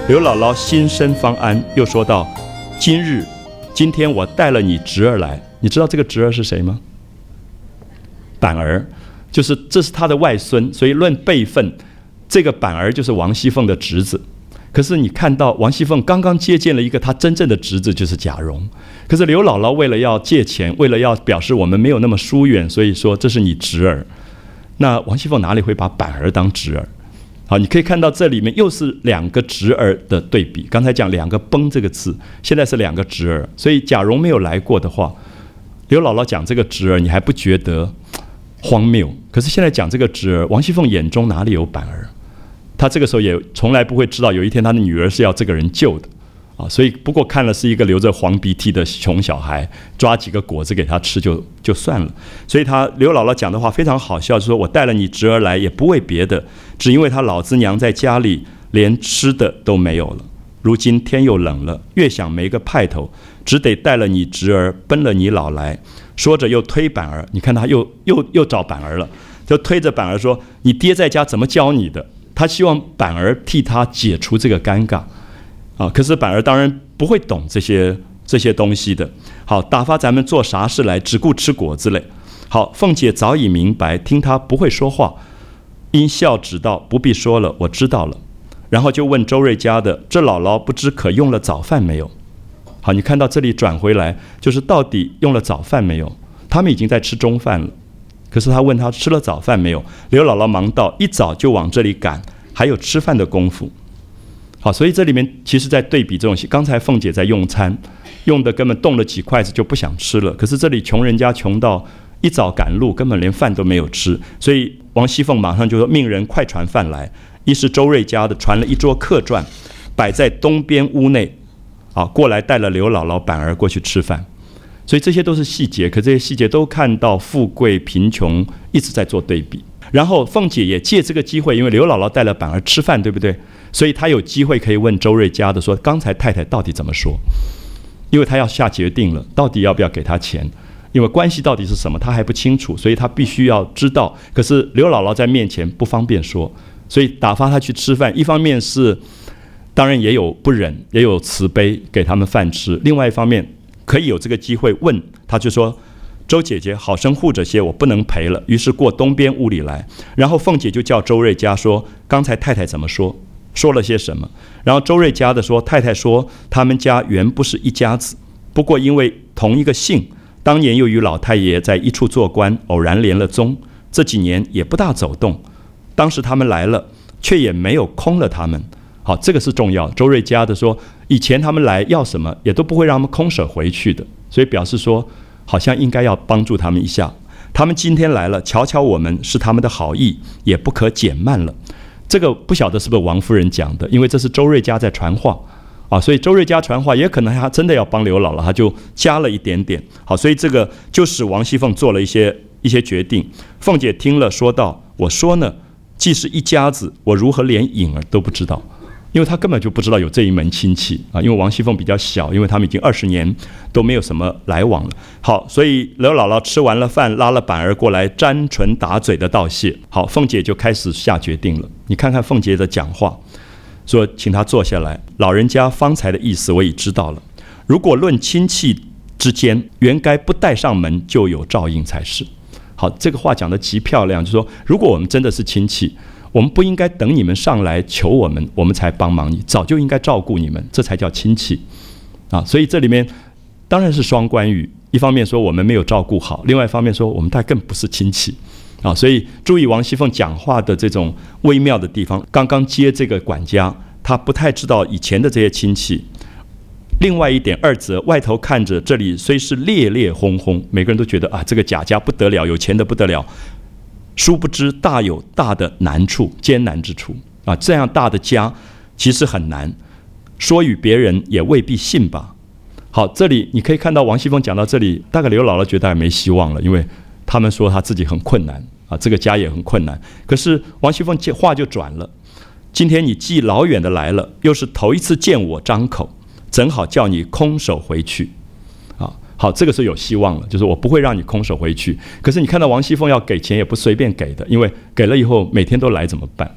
刘姥姥心生方安，又说道：今天我带了你侄儿来，你知道这个侄儿是谁吗？板儿，就是这是他的外孙，所以论辈分，这个板儿就是王熙凤的侄子。可是你看到王熙凤刚刚接见了一个她真正的侄子，就是贾蓉。可是刘姥姥为了要借钱，为了要表示我们没有那么疏远，所以说这是你侄儿。那王熙凤哪里会把板儿当侄儿？好，你可以看到这里面又是两个侄儿的对比。刚才讲两个崩这个字，现在是两个侄儿，所以贾蓉没有来过的话，刘姥姥讲这个侄儿，你还不觉得荒谬？可是现在讲这个侄儿，王熙凤眼中哪里有板儿？她这个时候也从来不会知道，有一天她的女儿是要这个人救的啊，所以不过看了是一个流着黄鼻涕的穷小孩，抓几个果子给他吃就算了。所以刘姥姥讲的话非常好笑，说我带了你侄儿来也不为别的，只因为他老子娘在家里连吃的都没有了，如今天又冷了，越想没个派头，只得带了你侄儿奔了你姥来。说着又推板儿，你看他又找板儿了，就推着板儿说：你爹在家怎么教你的？他希望板儿替他解除这个尴尬啊，可是板儿当然不会懂这些东西的。好，打发咱们做啥事来，只顾吃果子嘞。好，凤姐早已明白，听他不会说话，因笑指道：不必说了，我知道了。然后就问周瑞家的：这姥姥不知可用了早饭没有？好，你看到这里转回来，就是到底用了早饭没有？他们已经在吃中饭了。可是他问他吃了早饭没有，刘姥姥忙道：一早就往这里赶，还有吃饭的功夫。好，所以这里面其实在对比这种，刚才凤姐在用餐，用的根本动了几筷子就不想吃了，可是这里穷人家穷到一早赶路，根本连饭都没有吃，所以王熙凤马上就说命人快传饭来。一是周瑞家的传了一桌客馔，摆在东边屋内，过来带了刘姥姥板儿过去吃饭。所以这些都是细节，可这些细节都看到富贵贫穷一直在做对比。然后凤姐也借这个机会，因为刘姥姥带了板儿吃饭，对不对？所以她有机会可以问周瑞家的说：刚才太太到底怎么说？因为她要下决定了，到底要不要给她钱？因为关系到底是什么，她还不清楚，所以她必须要知道。可是刘姥姥在面前不方便说，所以打发她去吃饭。一方面是当然也有不忍，也有慈悲给他们饭吃；另外一方面可以有这个机会问，她就说：周姐姐好生护着些，我不能陪了。于是过东边屋里来，然后凤姐就叫周瑞家说：刚才太太怎么说？说了些什么？然后周瑞家的说：太太说他们家原不是一家子，不过因为同一个姓，当年又与老太爷在一处做官，偶然连了宗，这几年也不大走动。当时他们来了，却也没有空了他们。好，这个是重要。周瑞家的说，以前他们来要什么，也都不会让他们空手回去的，所以表示说好像应该要帮助他们一下。他们今天来了，瞧瞧我们是他们的好意，也不可减慢了。这个不晓得是不是王夫人讲的，因为这是周瑞家在传话所以周瑞家传话也可能他真的要帮刘姥姥，他就加了一点点。好，所以这个就使王熙凤做了一些决定。凤姐听了说道：我说呢，既是一家子，我如何连影儿都不知道？因为他根本就不知道有这一门亲戚因为王熙凤比较小，因为他们已经20年都没有什么来往了。好，所以刘姥姥吃完了饭，拉了板儿过来沾唇打嘴的道谢。好，凤姐就开始下决定了。你看看凤姐的讲话，说请她坐下来，老人家方才的意思我已知道了。如果论亲戚之间，原该不带上门就有照应才是。好，这个话讲得极漂亮，就是说如果我们真的是亲戚，我们不应该等你们上来求我们，我们才帮忙你，早就应该照顾你们，这才叫亲戚所以这里面当然是双关语，一方面说我们没有照顾好，另外一方面说我们大概更不是亲戚所以注意王熙凤讲话的这种微妙的地方。刚刚接这个管家，他不太知道以前的这些亲戚。另外一点，二则外头看着这里虽是烈烈轰轰，每个人都觉得这个贾家不得了，有钱的不得了，殊不知大有大的难处，艰难之处这样大的家其实很难，说与别人也未必信吧。好，这里你可以看到王熙凤讲到这里，大概刘姥姥觉得没希望了，因为他们说他自己很困难这个家也很困难。可是王熙凤话就转了，今天你既老远的来了，又是头一次见我张口，正好叫你空手回去好，这个是有希望了，就是我不会让你空手回去。可是你看到王熙凤要给钱也不随便给的，因为给了以后每天都来怎么办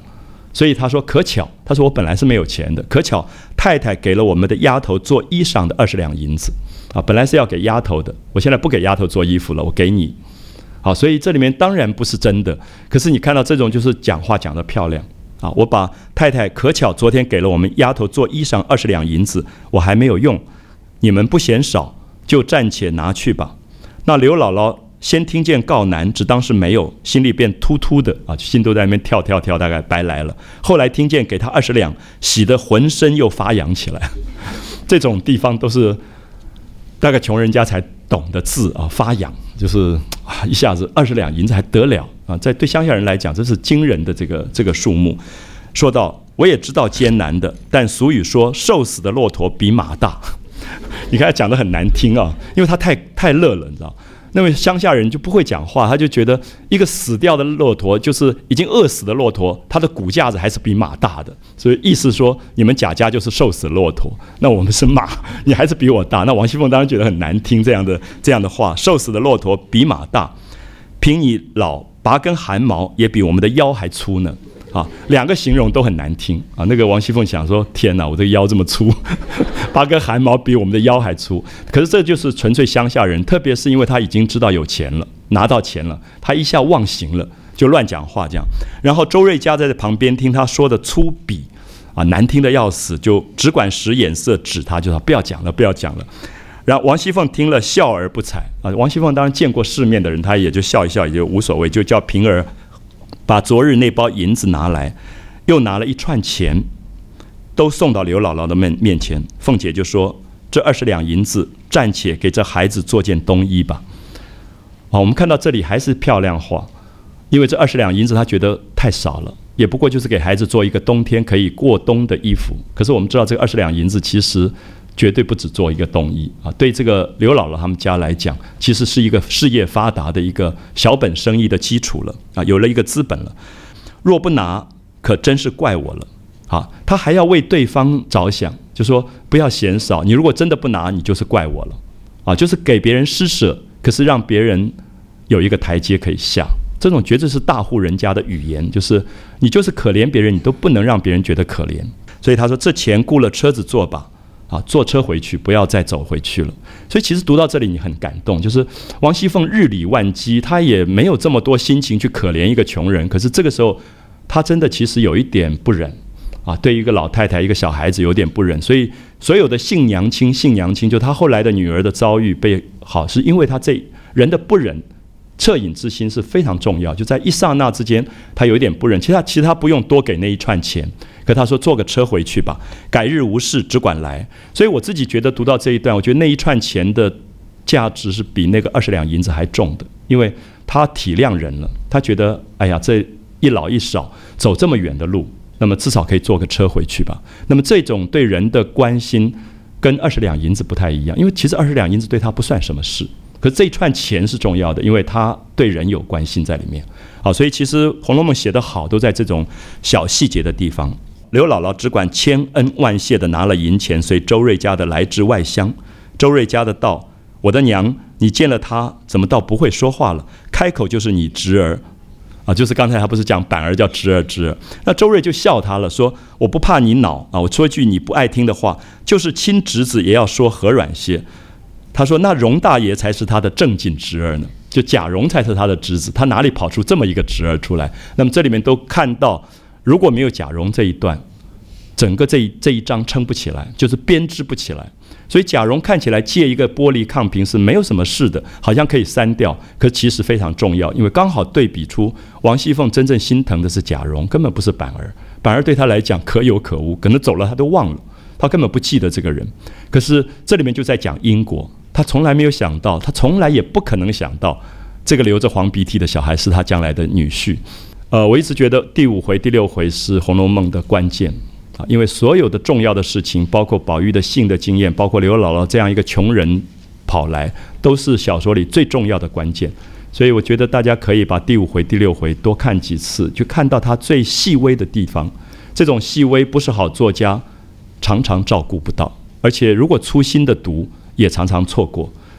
所以他说可巧，他说我本来是没有钱的，可巧太太给了我们的丫头做衣裳的20两银子啊，本来是要给丫头的，我现在不给丫头做衣服了，我给你。好，所以这里面当然不是真的，可是你看到这种就是讲话讲得漂亮啊！我把太太可巧昨天给了我们丫头做衣裳20两银子，我还没有用，你们不嫌少，就暂且拿去吧。那刘姥姥先听见告难，只当是没有，心里便突突的啊，心都在那边跳，大概白来了。后来听见给他20两，喜得浑身又发痒起来。这种地方都是大概穷人家才懂的字啊，发痒就是啊，一下子20两银子还得了啊？在对乡下人来讲，这是惊人的这个数目。说到我也知道艰难的，但俗语说瘦死的骆驼比马大。你看他讲得很难听啊，因为他太乐了，你知道。那么乡下人就不会讲话，他就觉得一个死掉的骆驼就是已经饿死的骆驼，它的骨架子还是比马大的，所以意思说你们贾家就是瘦死骆驼，那我们是马，你还是比我大。那王熙凤当然觉得很难听这样的话，瘦死的骆驼比马大，凭你老拔根汗毛也比我们的腰还粗呢。啊，两个形容都很难听啊！那个王熙凤想说：天哪，我这个腰这么粗，拔根汗毛比我们的腰还粗。可是这就是纯粹乡下人，特别是因为他已经知道有钱了，拿到钱了，他一下忘形了，就乱讲话这样。然后周瑞家在旁边听他说的粗鄙啊，难听的要死，就只管使眼色指他，就说不要讲了，不要讲了。然后王熙凤听了笑而不睬啊。王熙凤当然见过世面的人，她也就笑一笑，也就无所谓，就叫平儿把昨日那包银子拿来，又拿了一串钱，都送到刘姥姥的面前。凤姐就说：“这20两银子，暂且给这孩子做件冬衣吧。”啊，我们看到这里还是漂亮话，因为这20两银子她觉得太少了，也不过就是给孩子做一个冬天可以过冬的衣服。可是我们知道这个20两银子其实绝对不只做一个冬衣啊！对这个刘姥姥他们家来讲，其实是一个事业发达的一个小本生意的基础了啊，有了一个资本了。若不拿，可真是怪我了啊！他还要为对方着想，就说不要嫌少，你如果真的不拿，你就是怪我了啊！就是给别人施舍，可是让别人有一个台阶可以下。这种绝对是大户人家的语言，就是你就是可怜别人，你都不能让别人觉得可怜。所以他说：“这钱雇了车子坐吧。”啊，坐车回去，不要再走回去了。所以其实读到这里，你很感动，就是王熙凤日理万机，她也没有这么多心情去可怜一个穷人。可是这个时候，她真的其实有一点不忍啊，对一个老太太、一个小孩子有点不忍。所以所有的杏娘亲，就她后来的女儿的遭遇被好，是因为她这人的不忍。恻隐之心是非常重要，就在一刹那之间，他有一点不忍。其实他不用多给那一串钱，可他说坐个车回去吧，改日无事只管来。所以我自己觉得读到这一段，我觉得那一串钱的价值是比那个20两银子还重的，因为他体谅人了，他觉得哎呀，这一老一少走这么远的路，那么至少可以坐个车回去吧。那么这种对人的关心跟20两银子不太一样，因为其实20两银子对他不算什么事。可是这一串钱是重要的，因为他对人有关心在里面。好，所以其实《红楼梦》写得好，都在这种小细节的地方。刘姥姥只管千恩万谢地拿了银钱，随周瑞家的来至外乡。周瑞家的道：“我的娘，你见了他，怎么倒不会说话了？开口就是你侄儿。”啊，就是刚才他不是讲板儿叫侄儿。那周瑞就笑他了，说：“我不怕你恼啊，我说一句你不爱听的话，就是亲侄子也要说和软些。”他说：“那荣大爷才是他的正经侄儿呢，就贾蓉才是他的侄子，他哪里跑出这么一个侄儿出来？”那么这里面都看到，如果没有贾蓉这一段，整个这一章撑不起来，就是编织不起来。所以贾蓉看起来借一个玻璃抗瓶是没有什么事的，好像可以删掉，可其实非常重要，因为刚好对比出王熙凤真正心疼的是贾蓉，根本不是板儿。板儿对他来讲可有可无，可能走了他都忘了，他根本不记得这个人。可是这里面就在讲因果。他从来没有想到，他从来也不可能想到，这个流着黄鼻涕的小孩是他将来的女婿。我一直觉得第5回、第6回是《红楼梦》的关键啊，因为所有的重要的事情，包括宝玉的性的经验，包括刘姥姥这样一个穷人跑来，都是小说里最重要的关键。所以我觉得大家可以把第5回、第6回多看几次，就看到他最细微的地方。这种细微不是好作家常常照顾不到，而且如果粗心的读，也常常错过。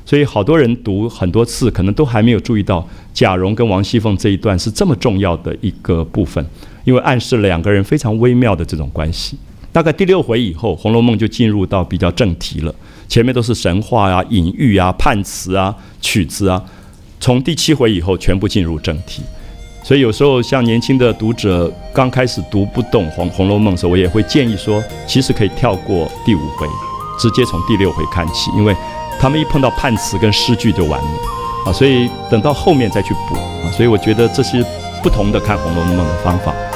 所以好多人读很多次，可能都还没有注意到贾蓉跟王熙凤这一段是这么重要的一个部分，因为暗示了两个人非常微妙的这种关系。大概第6回以后，《红楼梦》就进入到比较正题了，前面都是神话啊、隐喻啊、判词啊、曲子啊，从第7回以后全部进入正题。所以有时候像年轻的读者刚开始读不懂《红楼梦》的时候，我也会建议说，其实可以跳过第5回，直接从第6回看起，因为他们一碰到判词跟诗句就完了啊，所以等到后面再去补啊。所以我觉得这是不同的看《红楼梦》的方法。